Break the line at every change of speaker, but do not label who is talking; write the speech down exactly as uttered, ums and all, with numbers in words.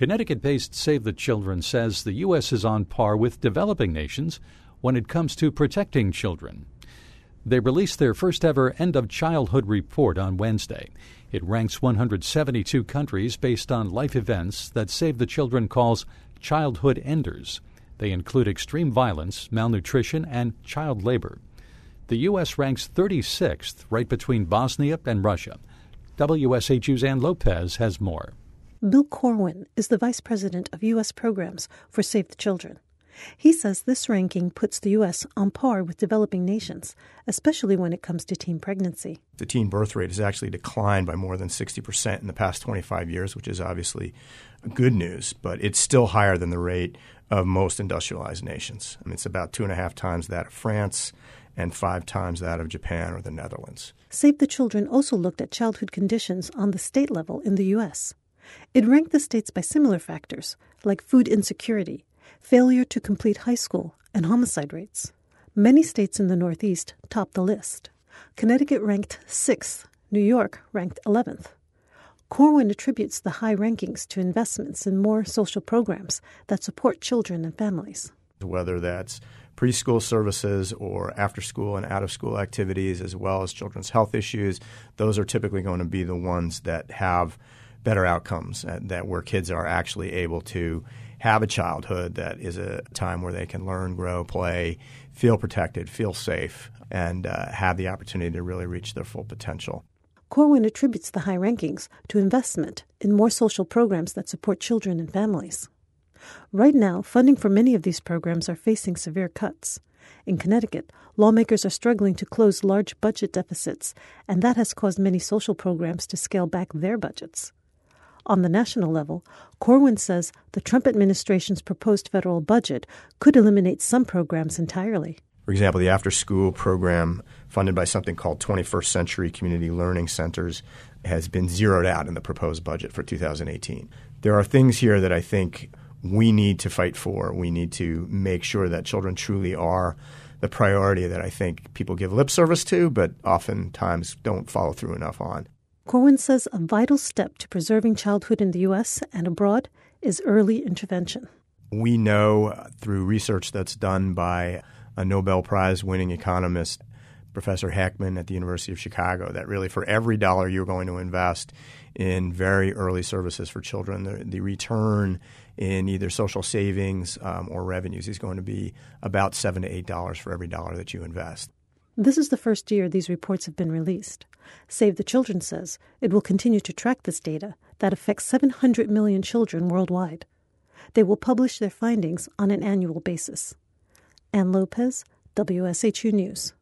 Connecticut-based Save the Children says the U S is on par with developing nations when it comes to protecting children. They released their first-ever end-of-childhood report on Wednesday. It ranks one hundred seventy-two countries based on life events that Save the Children calls childhood enders. They include extreme violence, malnutrition, and child labor. The U S ranks thirty-sixth, right between Bosnia and Russia. W S H U's Ann Lopez has more.
Bill Corwin is the vice president of U S programs for Save the Children. He says this ranking puts the U S on par with developing nations, especially when it comes to teen pregnancy.
The teen birth rate has actually declined by more than sixty percent in the past twenty-five years, which is obviously good news, but it's still higher than the rate of most industrialized nations. I mean, it's about two and a half times that of France and five times that of Japan or the Netherlands.
Save the Children also looked at childhood conditions on the state level in the U S. It ranked the states by similar factors, like food insecurity, failure to complete high school, and homicide rates. Many states in the Northeast topped the list. Connecticut ranked sixth. New York ranked eleventh. Corwin attributes the high rankings to investments in more social programs that support children and families.
Whether that's preschool services or after-school and out-of-school activities, as well as children's health issues, those are typically going to be the ones that have better outcomes, uh, that where kids are actually able to have a childhood that is a time where they can learn, grow, play, feel protected, feel safe, and uh, have the opportunity to really reach their full potential.
Corwin attributes the high rankings to investment in more social programs that support children and families. Right now, funding for many of these programs are facing severe cuts. In Connecticut, lawmakers are struggling to close large budget deficits, and that has caused many social programs to scale back their budgets. On the national level, Corwin says the Trump administration's proposed federal budget could eliminate some programs entirely.
For example, the after-school program funded by something called twenty-first Century Community Learning Centers has been zeroed out in the proposed budget for two thousand eighteen. There are things here that I think we need to fight for. We need to make sure that children truly are the priority that I think people give lip service to, but oftentimes don't follow through enough on.
Corwin says a vital step to preserving childhood in the U S and abroad is early intervention.
We know through research that's done by a Nobel Prize-winning economist, Professor Heckman at the University of Chicago, that really for every dollar you're going to invest in very early services for children, the, the return in either social savings um, or revenues is going to be about seven to eight dollars for every dollar that you invest.
This is the first year these reports have been released. Save the Children says it will continue to track this data that affects seven hundred million children worldwide. They will publish their findings on an annual basis. Ann Lopez, W S H U News.